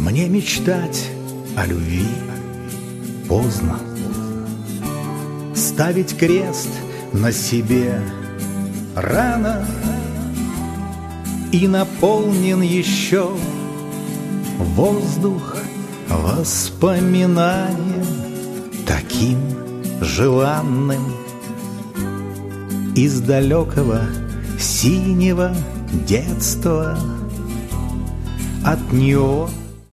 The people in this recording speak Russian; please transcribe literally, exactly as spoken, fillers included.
Мне мечтать о любви поздно, ставить крест на себе рано, и наполнен еще воздух воспоминанием таким желанным из далекого синего детства. От неоновых